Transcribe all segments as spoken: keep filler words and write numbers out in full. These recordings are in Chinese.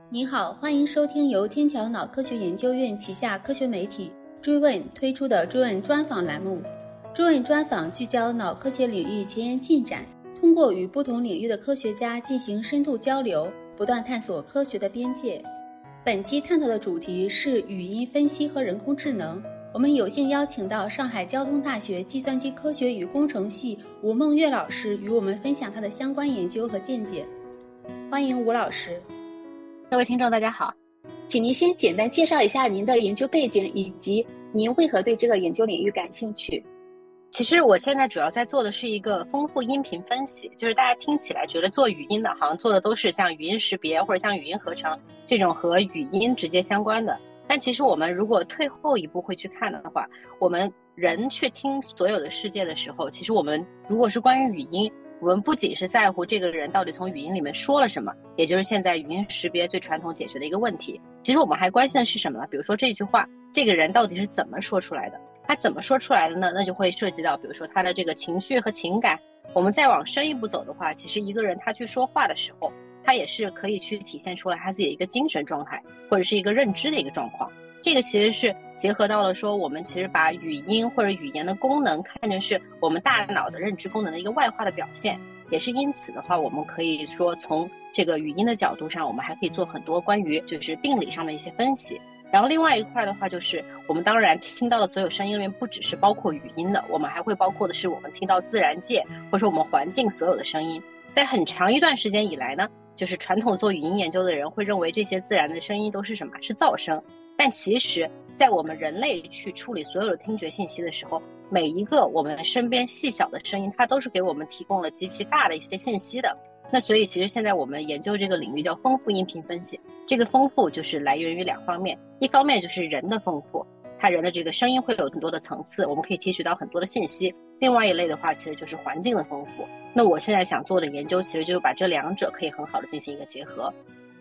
您好，欢迎收听由天桥脑科学研究院旗下科学媒体追问推出的追问专访栏目。追问专访聚焦脑科学领域前沿进展，通过与不同领域的科学家进行深度交流，不断探索科学的边界。本期探讨的主题是语音分析和人工智能。我们有幸邀请到上海交通大学计算机科学与工程系吴梦月老师与我们分享他的相关研究和见解。欢迎吴老师。 各位听众大家好，请您先简单介绍一下您的研究背景，以及您为何对这个研究领域感兴趣。 其实我现在主要在做的是一个丰富音频分析，就是大家听起来觉得做语音的好像做的都是像语音识别或者像语音合成这种和语音直接相关的，但其实我们如果退后一步会去看的话，我们人去听所有的世界的时候，其实我们如果是关于语音，我们不仅是在乎这个人到底从语音里面说了什么，也就是现在语音识别最传统解决的一个问题，其实我们还关心的是什么呢？比如说这句话，这个人到底是怎么说出来的，他怎么说出来的呢？那就会涉及到比如说他的这个情绪和情感。我们再往深一步走的话，其实一个人他去说话的时候，他也是可以去体现出来他自己的一个精神状态，或者是一个认知的一个状况。这个其实是结合到了说，我们其实把语音或者语言的功能看成是我们大脑的认知功能的一个外化的表现，也是因此的话，我们可以说从这个语音的角度上，我们还可以做很多关于就是病理上的一些分析。然后另外一块的话，就是我们当然听到的所有声音里面不只是包括语音的，我们还会包括的是我们听到自然界或者说我们环境所有的声音。在很长一段时间以来呢，就是传统做语音研究的人会认为这些自然的声音都是什么？是噪声。但其实在我们人类去处理所有的听觉信息的时候，每一个我们身边细小的声音，它都是给我们提供了极其大的一些信息的。那所以其实现在我们研究这个领域叫丰富音频分析，这个丰富就是来源于两方面，一方面就是人的丰富，他人的这个声音会有很多的层次，我们可以提取到很多的信息。另外一类的话，其实就是环境的丰富。那我现在想做的研究，其实就是把这两者可以很好的进行一个结合。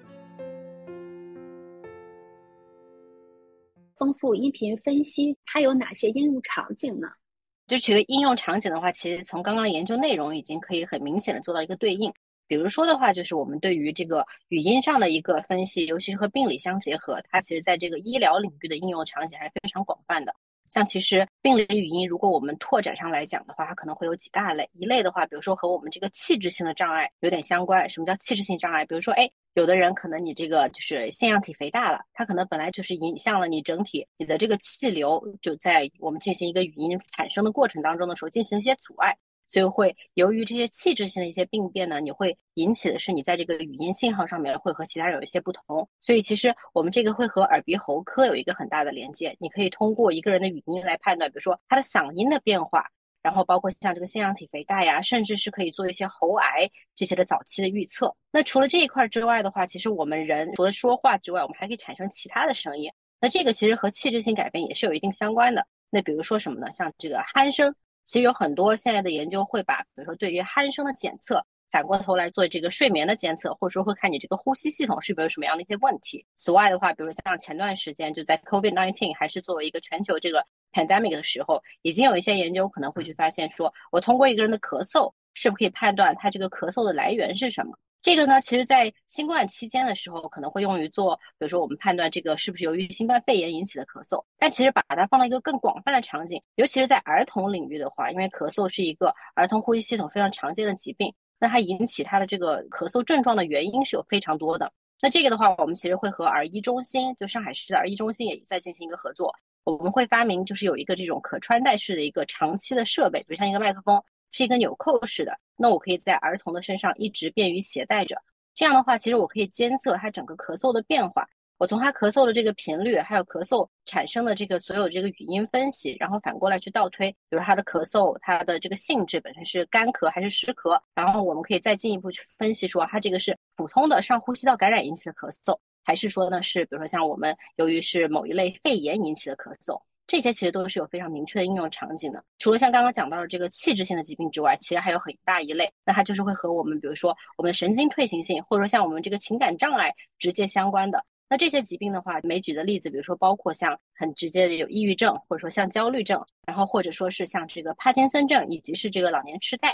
丰富音频分析它有哪些应用场景呢？ 就举个应用场景的话，其实从刚刚研究内容已经可以很明显的做到一个对应。比如说的话，就是我们对于这个语音上的一个分析，尤其是和病理相结合，它其实在这个医疗领域的应用场景还是非常广泛的。像其实病理语音，如果我们拓展上来讲的话，它可能会有几大类。一类的话，比如说和我们这个器质性的障碍有点相关。什么叫器质性障碍？比如说，哎，有的人可能你这个就是腺样体肥大了，它可能本来就是影响了你整体你的这个气流，就在我们进行一个语音产生的过程当中的时候进行一些阻碍。所以会由于这些器质性的一些病变呢，你会引起的是你在这个语音信号上面会和其他人有一些不同。所以其实我们这个会和耳鼻喉科有一个很大的连接，你可以通过一个人的语音来判断，比如说他的嗓音的变化，然后包括像这个腺样体肥大呀，甚至是可以做一些喉癌这些的早期的预测。那除了这一块之外的话，其实我们人除了说话之外，我们还可以产生其他的声音。那这个其实和器质性改变也是有一定相关的。那比如说什么呢？像这个鼾声，其实有很多现在的研究会把比如说对于鼾声的检测反过头来做这个睡眠的监测，或者说会看你这个呼吸系统是不是有什么样的一些问题。此外的话，比如像前段时间就在 COVID 十九 还是作为一个全球这个 pandemic 的时候，已经有一些研究可能会去发现说，我通过一个人的咳嗽是不是可以判断他这个咳嗽的来源是什么。这个呢，其实在新冠期间的时候可能会用于做，比如说我们判断这个是不是由于新冠肺炎引起的咳嗽。但其实把它放到一个更广泛的场景，尤其是在儿童领域的话，因为咳嗽是一个儿童呼吸系统非常常见的疾病，那它引起它的这个咳嗽症状的原因是有非常多的。那这个的话，我们其实会和儿医中心，就上海市的儿医中心也在进行一个合作。我们会发明就是有一个这种可穿戴式的一个长期的设备，比如像一个麦克风，是一个纽扣式的，那我可以在儿童的身上一直便于携带着。这样的话，其实我可以监测它整个咳嗽的变化，我从它咳嗽的这个频率，还有咳嗽产生的这个所有这个语音分析，然后反过来去倒推，比如它的咳嗽，它的这个性质本身是干咳还是湿咳，然后我们可以再进一步去分析说，它这个是普通的上呼吸道感染引起的咳嗽，还是说呢是比如说像我们由于是某一类肺炎引起的咳嗽。这些其实都是有非常明确的应用场景的。除了像刚刚讲到的这个器质性的疾病之外，其实还有很大一类，那它就是会和我们比如说我们的神经退行性，或者说像我们这个情感障碍直接相关的。那这些疾病的话，没举的例子比如说包括像很直接的有抑郁症，或者说像焦虑症，然后或者说是像这个帕金森症，以及是这个老年痴呆。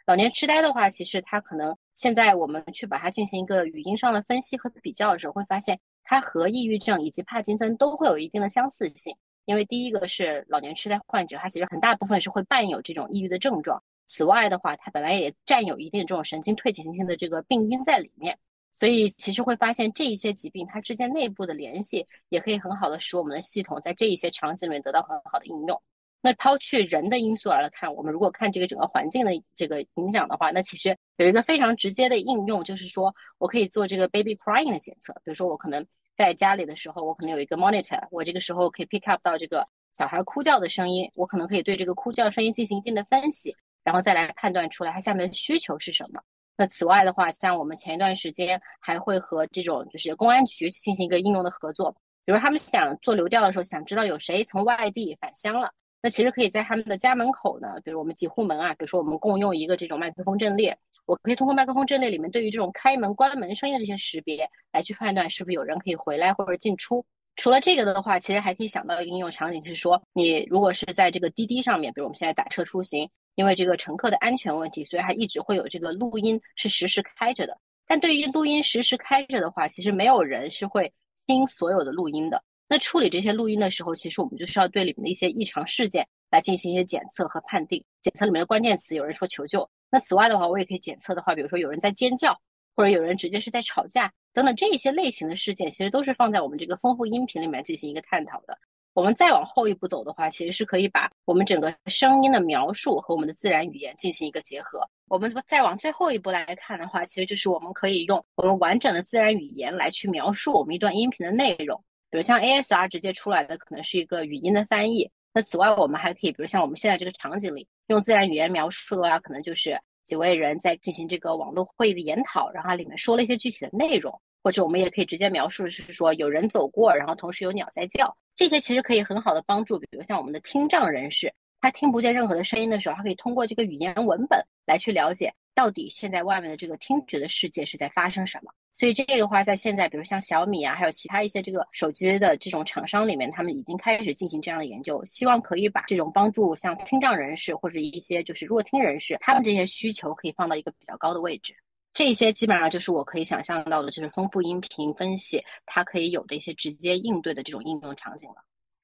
老年痴呆的话，其实它可能现在我们去把它进行一个语音上的分析和比较的时候，会发现它和抑郁症以及帕金森都会有一定的相似性。因为第一个是老年痴呆患者，他其实很大部分是会伴有这种抑郁的症状。此外的话，它本来也占有一定这种神经退行性的这个病因在里面。所以其实会发现这一些疾病它之间内部的联系，也可以很好的使我们的系统在这一些场景里面得到很好的应用。那抛去人的因素而来看，我们如果看这个整个环境的这个影响的话，那其实有一个非常直接的应用，就是说我可以做这个 baby crying 的检测。比如说我可能在家里的时候，我可能有一个 monitor， 我这个时候可以 pick up 到这个小孩哭叫的声音，我可能可以对这个哭叫声音进行一定的分析，然后再来判断出来它下面的需求是什么。那此外的话，像我们前一段时间还会和这种就是公安局进行一个应用的合作，比如他们想做流调的时候，想知道有谁从外地返乡了，那其实可以在他们的家门口呢，比如我们几户门啊，比如说我们共用一个这种麦克风阵列，我可以通过麦克风阵列里面对于这种开门关门声音的这些识别来去判断是不是有人可以回来或者进出。除了这个的话，其实还可以想到一个应用场景是说，你如果是在这个滴滴上面，比如我们现在打车出行，因为这个乘客的安全问题，所以还一直会有这个录音是实时开着的。但对于录音实时开着的话，其实没有人是会听所有的录音的。那处理这些录音的时候，其实我们就是要对里面的一些异常事件来进行一些检测和判定。检测里面的关键词，有人说求救，那此外的话，我也可以检测的话，比如说有人在尖叫，或者有人直接是在吵架等等，这一些类型的事件，其实都是放在我们这个丰富音频里面进行一个探讨的。我们再往后一步走的话，其实是可以把我们整个声音的描述和我们的自然语言进行一个结合。我们再往最后一步来看的话，其实就是我们可以用我们完整的自然语言来去描述我们一段音频的内容。比如像 A S R 直接出来的可能是一个语音的翻译，那此外我们还可以比如像我们现在这个场景里用自然语言描述的话，可能就是几位人在进行这个网络会议的研讨，然后它里面说了一些具体的内容，或者我们也可以直接描述的是说有人走过，然后同时有鸟在叫。这些其实可以很好的帮助比如像我们的听障人士，他听不见任何的声音的时候，他可以通过这个语言文本来去了解到底现在外面的这个听觉的世界是在发生什么。所以这个的话在现在比如像小米啊，还有其他一些这个手机的这种厂商里面，他们已经开始进行这样的研究，希望可以把这种帮助像听障人士或者一些就是弱听人士，他们这些需求可以放到一个比较高的位置。这些基本上就是我可以想象到的，就是丰富音频分析它可以有的一些直接应对的这种应用场景了。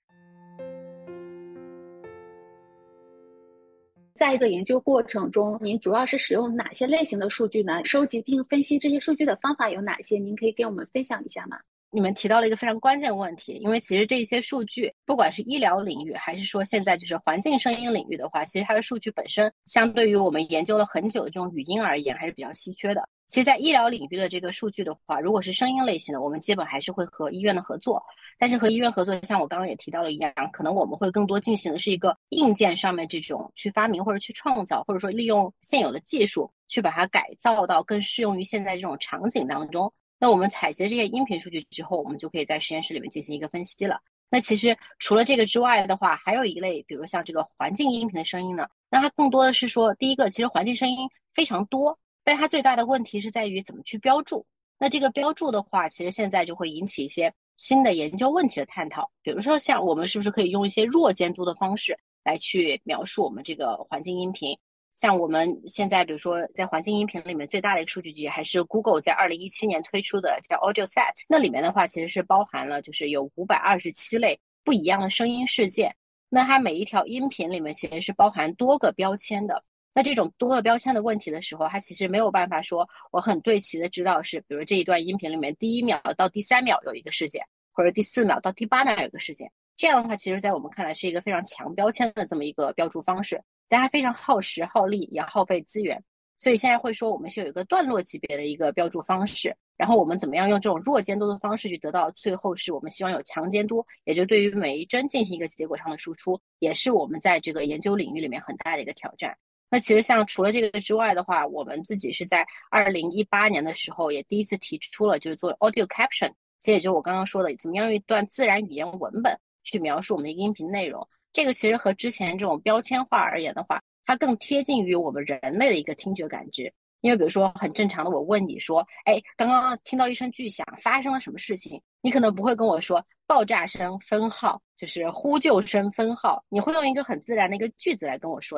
在一个研究过程中，您主要是使用哪些类型的数据呢？收集并分析这些数据的方法有哪些？您可以给我们分享一下吗？ 你们提到了一个非常关键的问题，因为其实这些数据不管是医疗领域还是说现在就是环境声音领域的话，其实它的数据本身相对于我们研究了很久的这种语音而言还是比较稀缺的。其实在医疗领域的这个数据的话，如果是声音类型的，我们基本还是会和医院的合作，但是和医院合作像我刚刚也提到了一样，可能我们会更多进行的是一个硬件上面这种去发明或者去创造，或者说利用现有的技术去把它改造到更适用于现在这种场景当中。那我们采集这些音频数据之后，我们就可以在实验室里面进行一个分析了。那其实除了这个之外的话，还有一类比如像这个环境音频的声音呢，那它更多的是说，第一个其实环境声音非常多，但它最大的问题是在于怎么去标注。那这个标注的话，其实现在就会引起一些新的研究问题的探讨，比如说像我们是不是可以用一些弱监督的方式来去描述我们这个环境音频。像我们现在比如说在环境音频里面最大的一个数据集还是 Google 在二零一七年推出的叫 AudioSet， 那里面的话其实是包含了就是有五百二十七类不一样的声音事件，那它每一条音频里面其实是包含多个标签的。那这种多个标签的问题的时候，它其实没有办法说我很对齐的知道是比如这一段音频里面第一秒到第三秒有一个事件，或者第四秒到第八秒有一个事件，这样的话其实在我们看来是一个非常强标签的这么一个标注方式，但它非常耗时耗力也耗费资源，所以现在会说我们是有一个段落级别的一个标注方式，然后我们怎么样用这种弱监督的方式去得到最后是我们希望有强监督，也就对于每一帧进行一个结果上的输出，也是我们在这个研究领域里面很大的一个挑战。那其实像除了这个之外的话，我们自己是在二零一八年的时候也第一次提出了就是做 audio caption， 其实也就是我刚刚说的怎么样用一段自然语言文本去描述我们的音频内容。这个其实和之前这种标签化而言的话，它更贴近于我们人类的一个听觉感知。因为比如说很正常的我问你说，哎，刚刚听到一声巨响发生了什么事情，你可能不会跟我说爆炸声分号，就是呼救声分号，你会用一个很自然的一个句子来跟我说的。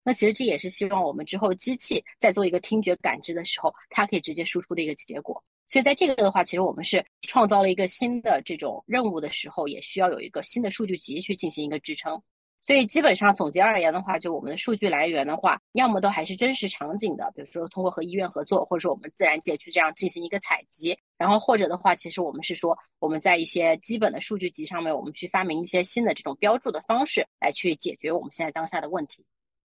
那其实这也是希望我们之后机器在做一个听觉感知的时候，它可以直接输出的一个结果。所以在这个的话，其实我们是创造了一个新的这种任务的时候，也需要有一个新的数据集去进行一个支撑。所以基本上总结而言的话，就我们的数据来源的话，要么都还是真实场景的，比如说通过和医院合作，或者说我们自然界去这样进行一个采集，然后或者的话，其实我们是说我们在一些基本的数据集上面，我们去发明一些新的这种标注的方式来去解决我们现在当下的问题。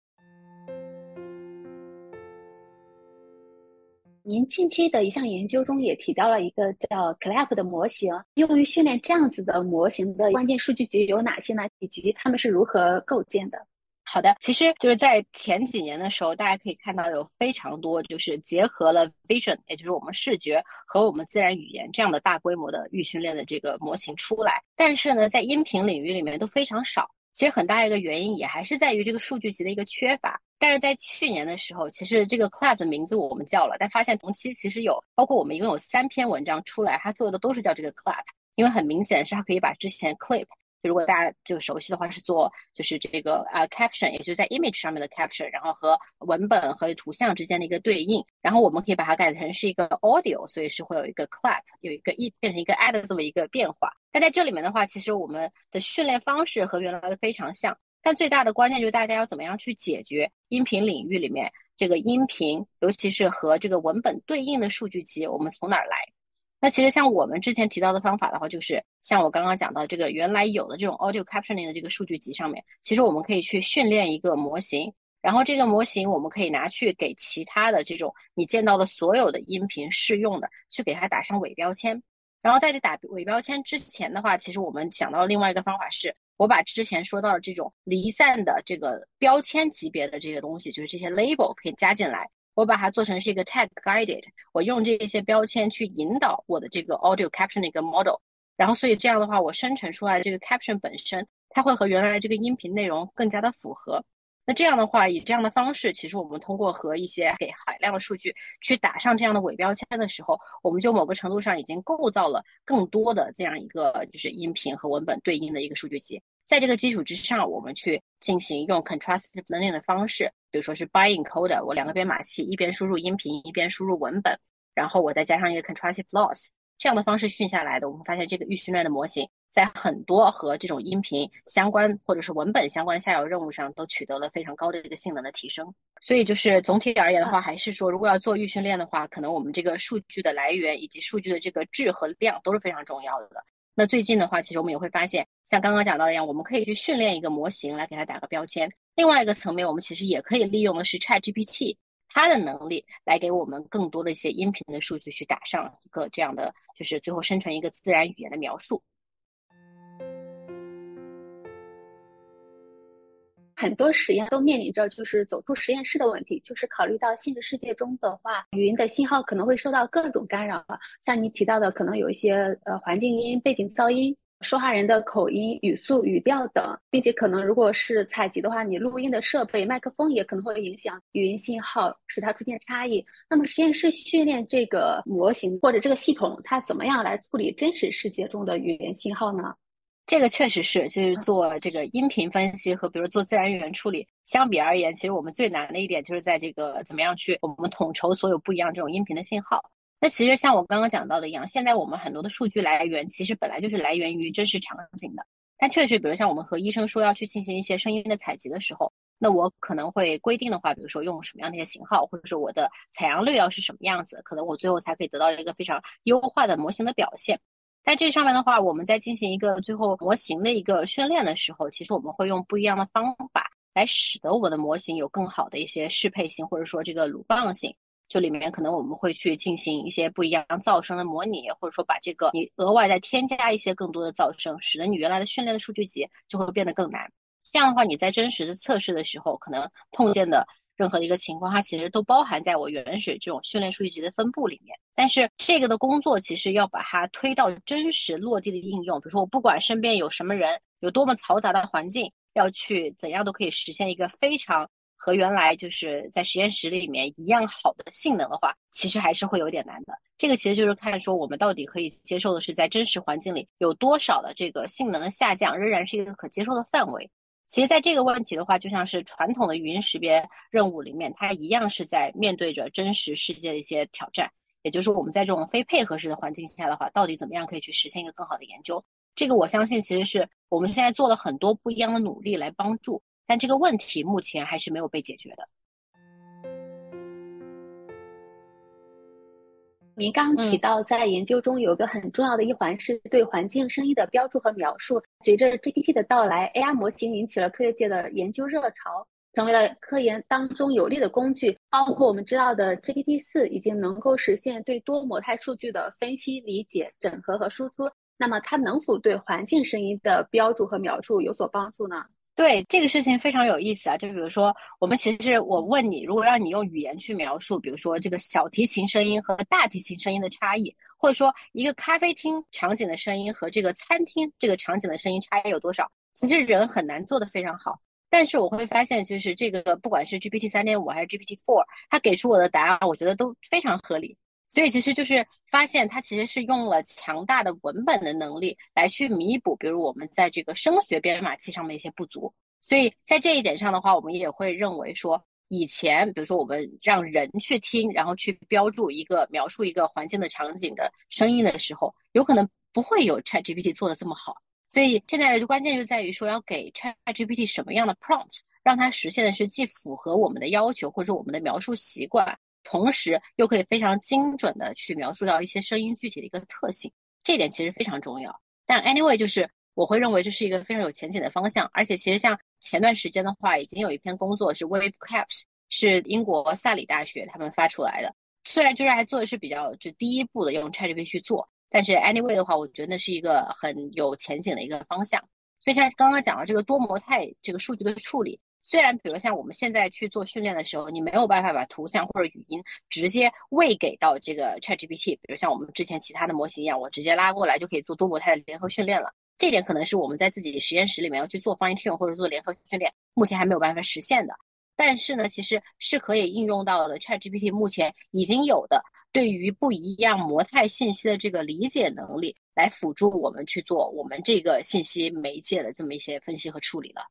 您近期的一项研究中也提到了一个叫 C L A P 的模型，用于训练这样子的模型的关键数据集有哪些呢？以及它们是如何构建的？ 好的，其实就是在前几年的时候，大家可以看到有非常多就是结合了 vision， 也就是我们视觉和我们自然语言这样的大规模的预训练的这个模型出来，但是呢，在音频领域里面都非常少。其实很大一个原因也还是在于这个数据集的一个缺乏。但是在去年的时候，其实这个 C L A P 的名字我们叫了，但发现同期其实有包括我们一共有三篇文章出来，它做的都是叫这个 C L A P， 因为很明显是它可以把之前 clip， 如果大家就熟悉的话，是做就是这个呃 caption， 也就是在 image 上面的 caption， 然后和文本和图像之间的一个对应，然后我们可以把它改成是一个 audio， 所以是会有一个 C L A P， 有一个一变成一个 add 这么一个变化。但在这里面的话，其实我们的训练方式和原来的非常像，但最大的关键就是大家要怎么样去解决音频领域里面这个音频，尤其是和这个文本对应的数据集，我们从哪儿来？那其实像我们之前提到的方法的话，就是像我刚刚讲到这个原来有的这种 audio captioning 的这个数据集上面，其实我们可以去训练一个模型，然后这个模型我们可以拿去给其他的这种你见到的所有的音频适用的，去给它打上伪标签。然后在这打伪标签之前的话，其实我们想到另外一个方法是，我把之前说到的这种离散的这个标签级别的这个东西，就是这些 label 可以加进来，我把它做成是一个 tag guided， 我用这些标签去引导我的这个 audio caption 的一个 model， 然后所以这样的话，我生成出来的这个 caption 本身，它会和原来的这个音频内容更加的符合。那这样的话，以这样的方式，其实我们通过和一些给海量的数据去打上这样的伪标签的时候，我们就某个程度上已经构造了更多的这样一个就是音频和文本对应的一个数据集。在这个基础之上，我们去进行用 contrastive learning 的方式，比如说是 biencoder， 我两个编码器一边输入音频一边输入文本，然后我再加上一个 contrastive loss， 这样的方式训下来的，我们发现这个预训练的模型在很多和这种音频相关或者是文本相关下游任务上都取得了非常高的一个性能的提升。所以就是总体而言的话，还是说如果要做预训练的话，可能我们这个数据的来源以及数据的这个质和量都是非常重要的。那最近的话，其实我们也会发现，像刚刚讲到的一样，我们可以去训练一个模型来给它打个标签。另外一个层面，我们其实也可以利用的是 ChatGPT 它的能力来给我们更多的一些音频的数据去打上一个这样的，就是最后生成一个自然语言的描述。 很多实验都面临着就是走出实验室的问题，就是考虑到现实世界中的话，语音的信号可能会受到各种干扰，像你提到的可能有一些呃环境音、背景噪音、说话人的口音、语速、语调等，并且可能如果是采集的话，你录音的设备、麦克风也可能会影响语音信号，使它出现差异。那么实验室训练这个模型或者这个系统，它怎么样来处理真实世界中的语言信号呢？ 这个确实是，就是做这个音频分析和比如做自然语言处理相比而言，其实我们最难的一点就是在这个怎么样去我们统筹所有不一样这种音频的信号。那其实像我刚刚讲到的一样，现在我们很多的数据来源其实本来就是来源于真实场景的，但确实比如像我们和医生说要去进行一些声音的采集的时候，那我可能会规定的话，比如说用什么样的一些型号，或者说我的采样率要是什么样子，可能我最后才可以得到一个非常优化的模型的表现。在这上面的话，我们在进行一个最后模型的一个训练的时候，其实我们会用不一样的方法来使得我们的模型有更好的一些适配性，或者说这个鲁棒性。就里面可能我们会去进行一些不一样噪声的模拟，或者说把这个你额外再添加一些更多的噪声，使得你原来的训练的数据集就会变得更难。这样的话，你在真实的测试的时候，可能碰见的任何的一个情况，它其实都包含在我原始这种训练数据集的分布里面。但是这个的工作其实要把它推到真实落地的应用，比如说我不管身边有什么人，有多么嘈杂的环境，要去怎样都可以实现一个非常和原来就是在实验室里面一样好的性能的话，其实还是会有点难的。这个其实就是看说我们到底可以接受的是在真实环境里有多少的这个性能的下降仍然是一个可接受的范围。 其实在这个问题的话，就像是传统的语音识别任务里面，它一样是在面对着真实世界的一些挑战。也就是我们在这种非配合式的环境下的话，到底怎么样可以去实现一个更好的研究？这个我相信其实是我们现在做了很多不一样的努力来帮助，但这个问题目前还是没有被解决的。 您刚刚提到，在研究中有个很重要的一环是对环境声音的标注和描述。随着 G P T 的到来 ，A I 模型引起了科学界的研究热潮，成为了科研当中有力的工具。包括我们知道的 G P T 四 已经能够实现对多模态数据的分析、理解、整合和输出。那么它能否对环境声音的标注和描述有所帮助呢？ 对，这个事情非常有意思啊！就比如说，我们其实我问你，如果让你用语言去描述，比如说这个小提琴声音和大提琴声音的差异，或者说一个咖啡厅场景的声音和这个餐厅这个场景的声音差异有多少，其实人很难做得非常好。但是我会发现，就是这个不管是 G P T 三点五 还是 G P T 四，它给出我的答案，我觉得都非常合理。所以其实就是发现它其实是用了强大的文本的能力来去弥补，比如我们在这个声学编码器上面一些不足。所以在这一点上的话，我们也会认为说，以前比如说我们让人去听，然后去标注一个描述一个环境的场景的声音的时候，有可能不会有 ChatGPT 做得这么好。所以现在的关键就在于说，要给 ChatGPT 什么样的 prompt， 让它实现的是既符合我们的要求或者我们的描述习惯，同时又可以非常精准的去描述到一些声音具体的一个特性，这一点其实非常重要。但 anyway 就是我会认为这是一个非常有前景的方向，而且其实像前段时间的话，已经有一篇工作是 Wave Caps， 是英国萨里大学他们发出来的，虽然就是还做的是比较就第一步的用 ChatGPT 去做，但是 anyway 的话，我觉得那是一个很有前景的一个方向。所以像刚刚讲到这个多模态这个数据的处理，虽然比如像我们现在去做训练的时候，你没有办法把图像或者语音直接喂给到这个 ChatGPT， 比如像我们之前其他的模型一样，我直接拉过来就可以做多模态的联合训练了。这点可能是我们在自己实验室里面要去做 fine tune 或者做联合训练，目前还没有办法实现的。但是呢，其实是可以应用到的 ChatGPT 目前已经有的对于不一样模态信息的这个理解能力，来辅助我们去做我们这个信息媒介的这么一些分析和处理了。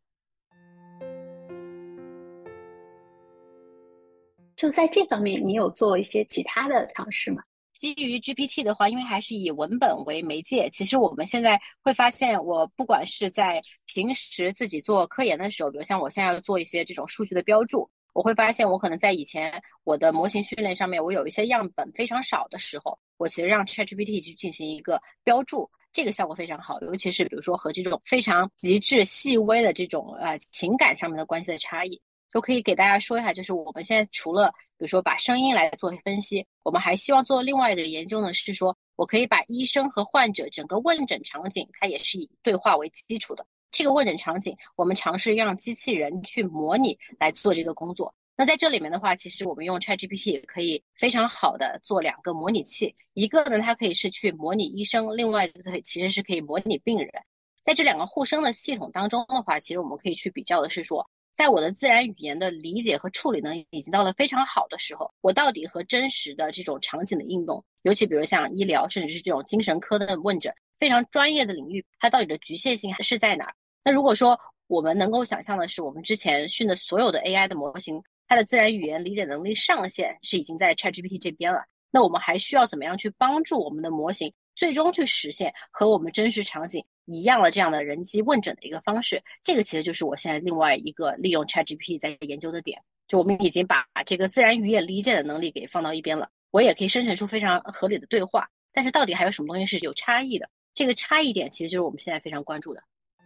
就在这方面，你有做一些其他的尝试吗？ 基于 G P T 的话，因为还是以文本为媒介，其实我们现在会发现，我不管是在平时自己做科研的时候，比如像我现在要做一些这种数据的标注，我会发现我可能在以前我的模型训练上面，我有一些样本非常少的时候，我其实让 ChatGPT 去进行一个标注，这个效果非常好，尤其是比如说和这种非常极致细微的这种呃情感上面的关系的差异。就可以给大家说一下，就是我们现在除了比如说把声音来做分析，我们还希望做另外一个研究呢，是说我可以把医生和患者整个问诊场景，它也是以对话为基础的。这个问诊场景，我们尝试让机器人去模拟来做这个工作。那在这里面的话，其实我们用 ChatGPT 也可以非常好的做两个模拟器，一个呢它可以是去模拟医生，另外一个其实是可以模拟病人。在这两个互生的系统当中的话，其实我们可以去比较的是说，在我的自然语言的理解和处理能力已经到了非常好的时候，我到底和真实的这种场景的应用，尤其比如像医疗甚至是这种精神科的问诊，非常专业的领域，它到底的局限性是在哪儿？那如果说我们能够想象的是，我们之前训的所有的 A I 的模型，它的自然语言理解能力上限是已经在 ChatGPT 这边了，那我们还需要怎么样去帮助我们的模型最终去实现和我们真实场景一样的这样的人机问诊的一个方式？这个其实就是我现在另外一个利用 ChatGPT 在研究的点，就我们已经把这个自然语言理解的能力给放到一边了，我也可以生成出非常合理的对话，但是到底还有什么东西是有差异的？这个差异点其实就是我们现在非常关注的。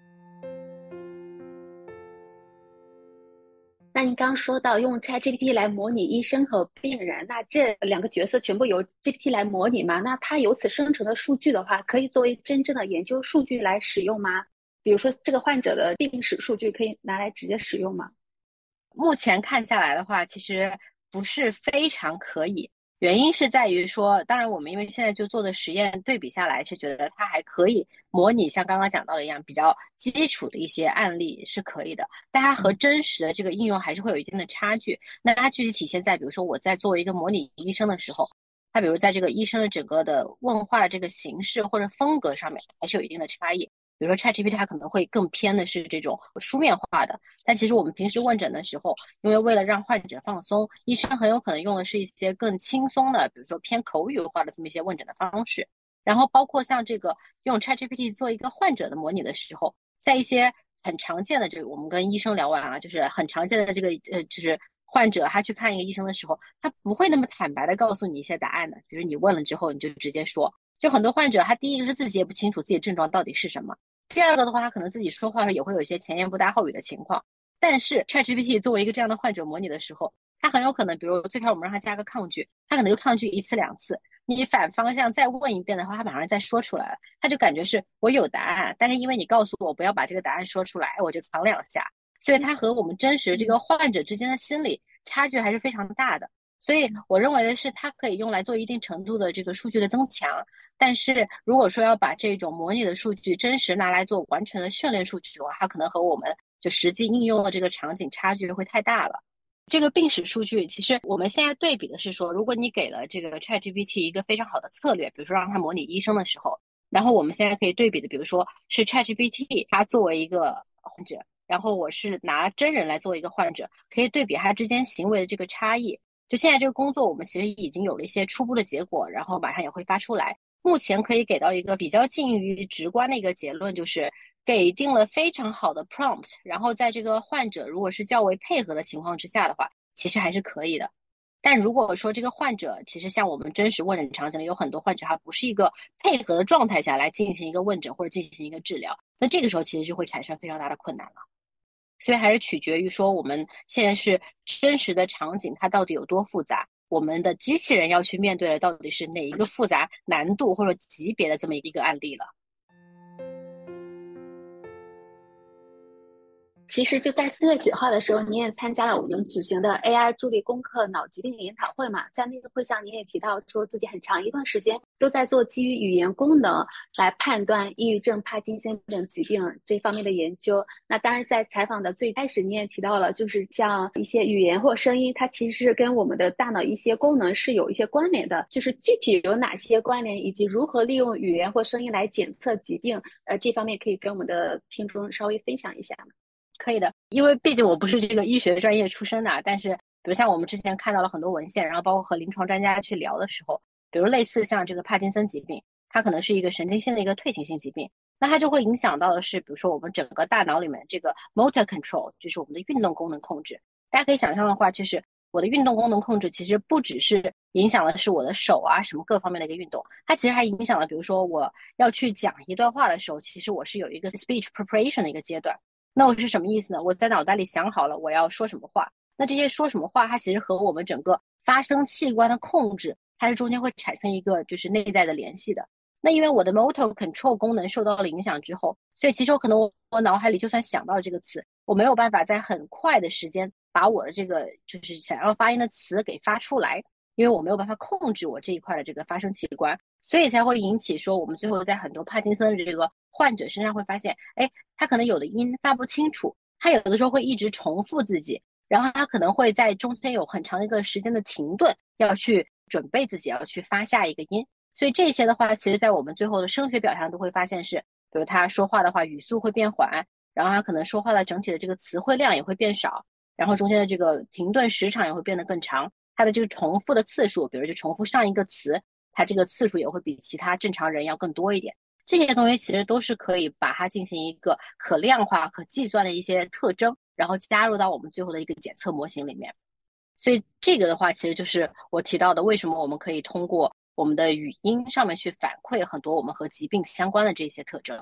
那您刚刚说到用 ChatGPT 来模拟医生和病人，那这两个角色全部由 G P T 来模拟吗？那它由此生成的数据的话，可以作为真正的研究数据来使用吗？比如说这个患者的病史数据可以拿来直接使用吗？ 目前看下来的话，其实不是非常可以。原因是在于说，当然我们因为现在就做的实验对比下来，是觉得它还可以模拟像刚刚讲到的一样比较基础的一些案例是可以的，但它和真实的这个应用还是会有一定的差距。那它具体体现在比如说我在作为一个模拟医生的时候，它比如在这个医生的整个的问话的这个形式或者风格上面还是有一定的差异。 比如说 ChatGPT 它可能会更偏的是这种书面化的，但其实我们平时问诊的时候，因为为了让患者放松，医生很有可能用的是一些更轻松的，比如说偏口语化的这么一些问诊的方式。然后包括像这个用 ChatGPT 做一个患者的模拟的时候，在一些很常见的这个我们跟医生聊完啊，就是很常见的这个呃就是患者他去看一个医生的时候，他不会那么坦白的告诉你一些答案的，比如你问了之后你就直接说。就很多患者他第一个是自己也不清楚自己的症状到底是什么，第二个的话他可能自己说话的时候也会有一些前言不搭后语的情况。但是 ChatGPT 作为一个这样的患者模拟的时候，他很有可能比如最开始我们让他加个抗拒，他可能就抗拒一次两次，你反方向再问一遍的话，他马上再说出来了，他就感觉是我有答案，但是因为你告诉我不要把这个答案说出来，我就藏两下，所以他和我们真实这个患者之间的心理差距还是非常大的。所以我认为的是它可以用来做一定程度的这个数据的增强，但是如果说要把这种模拟的数据真实拿来做完全的训练数据的话，它可能和我们就实际应用的这个场景差距会太大了。这个病史数据其实我们现在对比的是说，如果你给了这个 ChatGPT 一个非常好的策略，比如说让它模拟医生的时候，然后我们现在可以对比的，比如说是 ChatGPT 它作为一个患者，然后我是拿真人来做一个患者，可以对比它之间行为的这个差异。就现在这个工作我们其实已经有了一些初步的结果，然后马上也会发出来，目前可以给到一个比较近于直观的一个结论，就是给定了非常好的 prompt， 然后在这个患者如果是较为配合的情况之下的话，其实还是可以的。但如果说这个患者其实像我们真实问诊场景里有很多患者他不是一个配合的状态下来进行一个问诊或者进行一个治疗，那这个时候其实就会产生非常大的困难了。所以还是取决于说我们现在是真实的场景它到底有多复杂，我们的机器人要去面对的到底是哪一个复杂难度或者级别的这么一个案例了。 其实就在四月九号的时候，您也参加了我们举行的 A I 助力攻克脑疾病研讨会嘛，在那个会上您也提到说自己很长一段时间都在做基于语言功能来判断抑郁症、帕金森等疾病这方面的研究。那当然在采访的最开始您也提到了，就是像一些语言或声音它其实跟我们的大脑一些功能是有一些关联的，就是具体有哪些关联以及如何利用语言或声音来检测疾病，呃，这方面可以跟我们的听众稍微分享一下吗？ 可以的，因为毕竟我不是这个医学专业出身的，但是比如像我们之前看到了很多文献，然后包括和临床专家去聊的时候，比如类似像这个帕金森疾病，它可能是一个神经性的一个退行性疾病，那它就会影响到的是比如说我们整个大脑里面这个 motor control， 就是我们的运动功能控制。大家可以想象的话，就是我的运动功能控制其实不只是影响的是我的手啊什么各方面的一个运动，它其实还影响了比如说我要去讲一段话的时候，其实我是有一个 speech preparation 的一个阶段。那我是什么意思呢？我在脑袋里想好了我要说什么话，那这些说什么话它其实和我们整个发声器官的控制它是中间会产生一个就是内在的联系的。那因为我的 motor control 功能受到了影响之后，所以其实我可能我我脑海里就算想到了这个词，我没有办法在很快的时间把我的这个就是想要发音的词给发出来，因为我没有办法控制我这一块的这个发声器官，所以才会引起说我们最后在很多帕金森的这个患者身上会发现，哎，他可能有的音发不清楚，他有的时候会一直重复自己，然后他可能会在中间有很长一个时间的停顿，要去准备自己要去发下一个音。所以这些的话其实在我们最后的声学表上都会发现是，比如他说话的话语速会变缓，然后他可能说话的整体的这个词汇量也会变少，然后中间的这个停顿时长也会变得更长，他的这个重复的次数，比如就重复上一个词，他这个次数也会比其他正常人要更多一点。这些东西其实都是可以把它进行一个可量化可计算的一些特征，然后加入到我们最后的一个检测模型里面。所以这个的话其实就是我提到的为什么我们可以通过我们的语音上面去反馈很多我们和疾病相关的这些特征。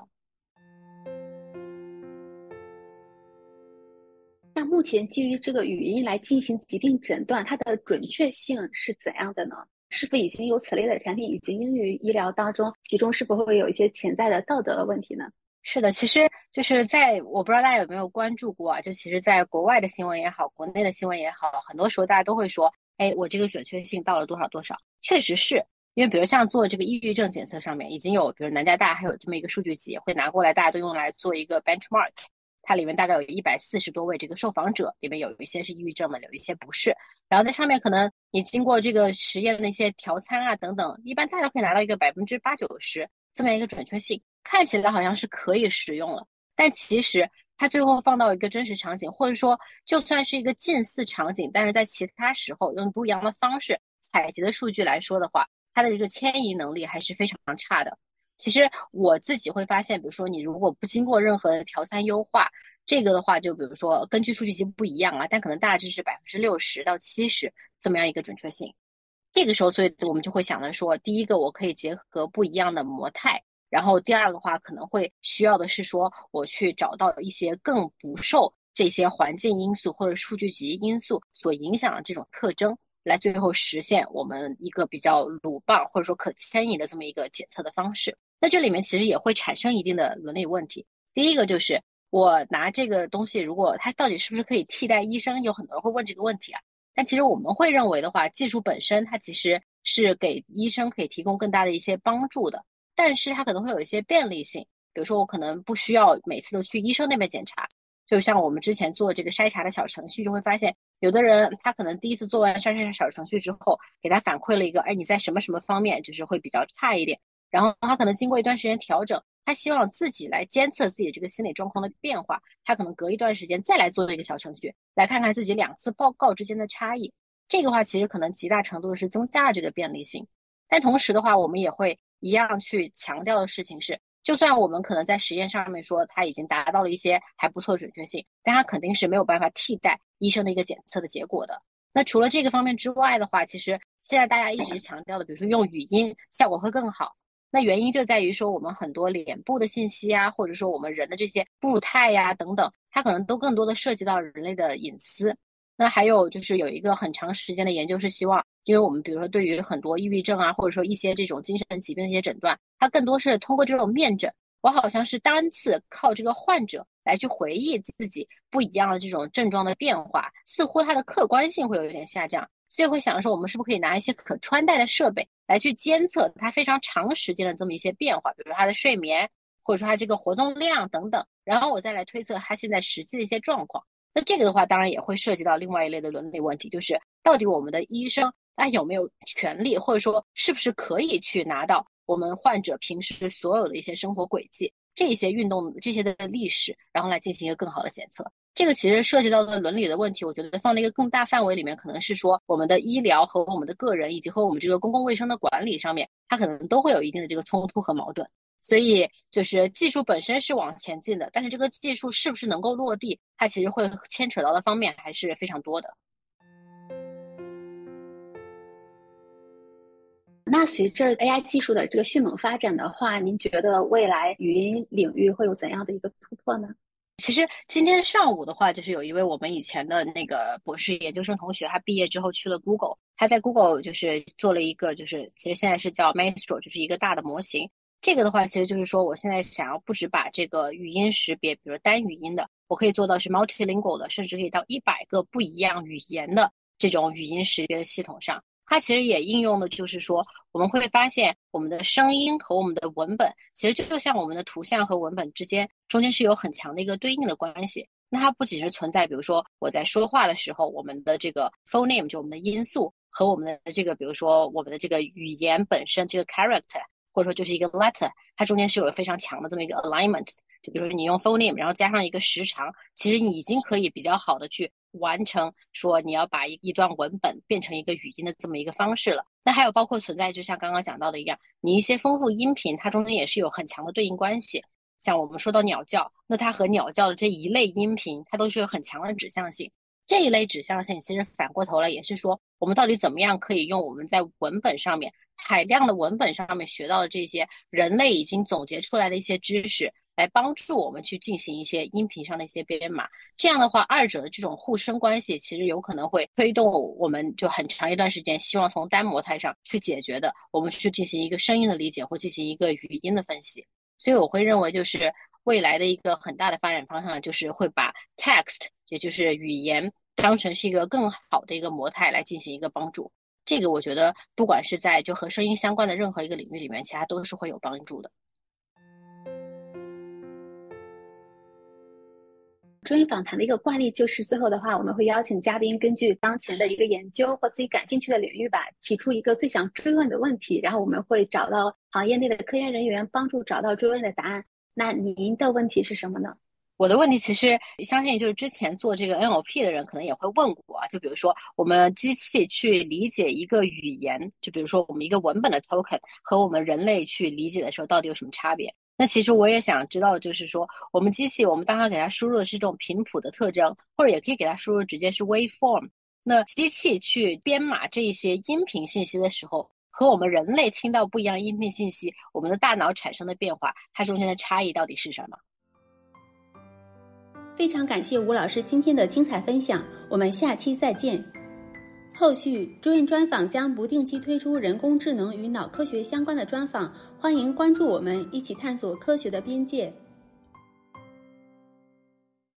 那目前基于这个语音来进行疾病诊断，它的准确性是怎样的呢？是否已经有此类的产品已经应用于医疗当中，其中是否会有一些潜在的道德问题呢？ 是的，其实就是在我不知道大家有没有关注过啊，就其实在国外的新闻也好，国内的新闻也好，很多时候大家都会说，哎，我这个准确性到了多少多少。确实是因为比如像做这个抑郁症检测上面已经有比如南加大还有这么一个数据集会拿过来，大家都用来做一个 benchmark， 它里面大概有一百四十多位这个受访者，里面有一些是抑郁症的，有一些不是，然后在上面可能你经过这个实验的一些调参啊等等，一般大家都可以拿到一个百分之八九十这么一个准确性。 看起来好像是可以使用了，但其实它最后放到一个真实场景，或者说就算是一个近似场景，但是在其他时候用不一样的方式采集的数据来说的话，它的这个迁移能力还是非常差的。其实我自己会发现，比如说你如果不经过任何的调参优化，这个的话就比如说根据数据集不一样啊，但可能大致是百分之六十到七十这么样一个准确性。这个时候，所以我们就会想着说，第一个我可以结合不一样的模态，然后第二个话可能会需要的是说，我去找到一些更不受这些环境因素或者数据集因素所影响的这种特征，来最后实现我们一个比较鲁棒或者说可迁移的这么一个检测的方式。那这里面其实也会产生一定的伦理问题。第一个就是我拿这个东西，如果它到底是不是可以替代医生，有很多人会问这个问题啊。但其实我们会认为的话，技术本身它其实是给医生可以提供更大的一些帮助的，但是它可能会有一些便利性，比如说我可能不需要每次都去医生那边检查，就像我们之前做这个筛查的小程序，就会发现有的人他可能第一次做完筛查小程序之后，给他反馈了一个，哎，你在什么什么方面就是会比较差一点，然后他可能经过一段时间调整，他希望自己来监测自己这个心理状况的变化，他可能隔一段时间再来做一个小程序，来看看自己两次报告之间的差异。这个话其实可能极大程度是增加了这个便利性，但同时的话，我们也会一样去强调的事情是，就算我们可能在实验上面说它已经达到了一些还不错的准确性，但它肯定是没有办法替代医生的一个检测的结果的。那除了这个方面之外的话，其实现在大家一直强调的，比如说用语音效果会更好，那原因就在于说我们很多脸部的信息啊，或者说我们人的这些步态呀、啊、等等，它可能都更多的涉及到人类的隐私。那还有就是有一个很长时间的研究是希望，因为我们比如说对于很多抑郁症啊，或者说一些这种精神疾病的一些诊断，它更多是通过这种面诊，我好像是单次靠这个患者来去回忆自己不一样的这种症状的变化，似乎它的客观性会有一点下降。所以会想说，我们是不是可以拿一些可穿戴的设备来去监测它非常长时间的这么一些变化，比如说它的睡眠，或者说它这个活动量等等，然后我再来推测它现在实际的一些状况。那这个的话，当然也会涉及到另外一类的伦理问题，就是到底我们的医生他有没有权利，或者说是不是可以去拿到我们患者平时所有的一些生活轨迹，这些运动这些的历史，然后来进行一个更好的检测。这个其实涉及到的伦理的问题，我觉得放在一个更大范围里面，可能是说我们的医疗和我们的个人，以及和我们这个公共卫生的管理上面，它可能都会有一定的这个冲突和矛盾。所以就是技术本身是往前进的，但是这个技术是不是能够落地，它其实会牵扯到的方面还是非常多的。 那随着 A I 技术的这个迅猛发展的话，您觉得未来语音领域会有怎样的一个突破呢？ 其实今天上午的话，就是有一位我们以前的那个博士研究生同学，他毕业之后去了 Google， 他在 Google 就是做了一个，就是其实现在是叫 Maestro， 就是一个大的模型。这个的话，其实就是说，我现在想要不止把这个语音识别，比如单语音的，我可以做到是 multilingual 的，甚至可以到一百个不一样语言的这种语音识别的系统上。它其实也应用的就是说，我们会发现我们的声音和我们的文本，其实就像我们的图像和文本之间中间是有很强的一个对应的关系。那它不仅是存在，比如说我在说话的时候，我们的这个 phoneme 就我们的音素和我们的这个，比如说我们的这个语言本身这个 character， 或者说就是一个 letter， 它中间是有非常强的这么一个 alignment。就比如说你用 phoneme， 然后加上一个时长，其实你已经可以比较好的去完成说你要把一一段文本变成一个语音的这么一个方式了。那还有包括存在，就像刚刚讲到的一样，你一些丰富音频，它中间也是有很强的对应关系。像我们说到鸟叫，那它和鸟叫的这一类音频，它都是有很强的指向性。这一类指向性其实反过头来也是说，我们到底怎么样可以用我们在文本上面海量的文本上面学到的这些人类已经总结出来的一些知识，来帮助我们去进行一些音频上的一些编码。这样的话，二者的这种互生关系其实有可能会推动我们就很长一段时间希望从单模态上去解决的，我们去进行一个声音的理解或进行一个语音的分析。所以我会认为就是未来的一个很大的发展方向，就是会把 text 也就是语言当成是一个更好的一个模态来进行一个帮助。这个我觉得不管是在就和声音相关的任何一个领域里面，其他都是会有帮助的。 专业访谈的一个惯例就是最后的话，我们会邀请嘉宾根据当前的一个研究或自己感兴趣的领域吧，提出一个最想追问的问题，然后我们会找到行业内的科研人员帮助找到追问的答案。那您的问题是什么呢？ 我的问题其实相信就是之前做这个 N L P 的人可能也会问过啊，就比如说我们机器去理解一个语言，就比如说我们一个文本的 token 和我们人类去理解的时候到底有什么差别。那其实我也想知道，就是说我们机器我们当时给它输入的是这种频谱的特征，或者也可以给它输入直接是 waveform。那机器去编码这些音频信息的时候，和我们人类听到不一样音频信息，我们的大脑产生的变化，它中间的差异到底是什么？ 非常感谢吴老师今天的精彩分享，我们下期再见。后续追问专访将不定期推出人工智能与脑科学相关的专访，欢迎关注我们，一起探索科学的边界。